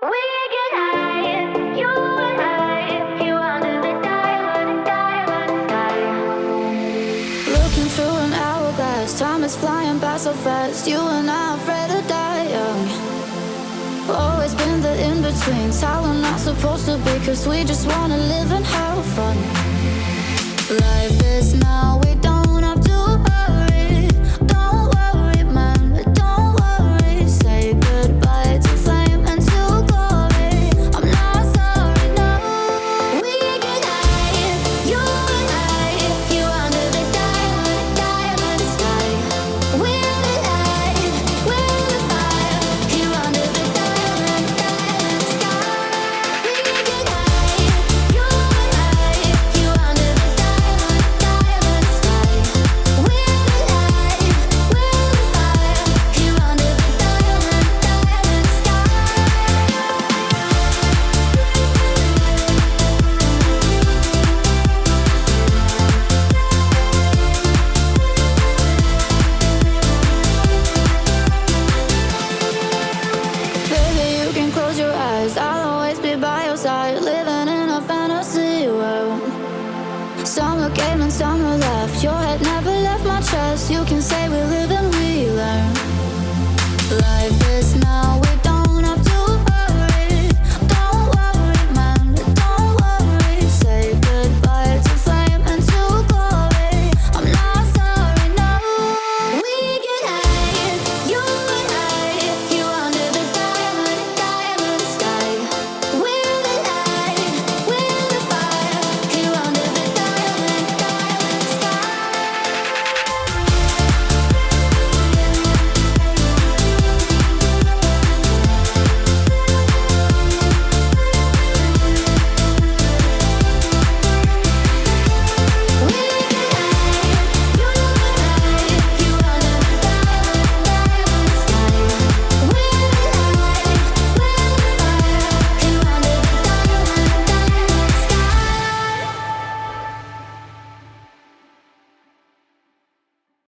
Time is flying by so fast. You and I are afraid to die young. Always been the in-betweens. How we're not supposed to be, 'cause we just wanna live and have fun. Life is now, we don't have to worry. Don't worry, man, don't worry. Say goodbye to flame and to glory. I'm not sorry, no. We get high, you and I. You under the diamond sky. We're the light, we're the fire. You under the diamond sky. We get high, you and I. You under the diamond sky. We're the light, we're the fire. You under the diamond sky. Baby, you can close your eyes. I'll always be by your side, living in a fantasy world. Summer came and summer left. Your head never left my chest. You can say we live in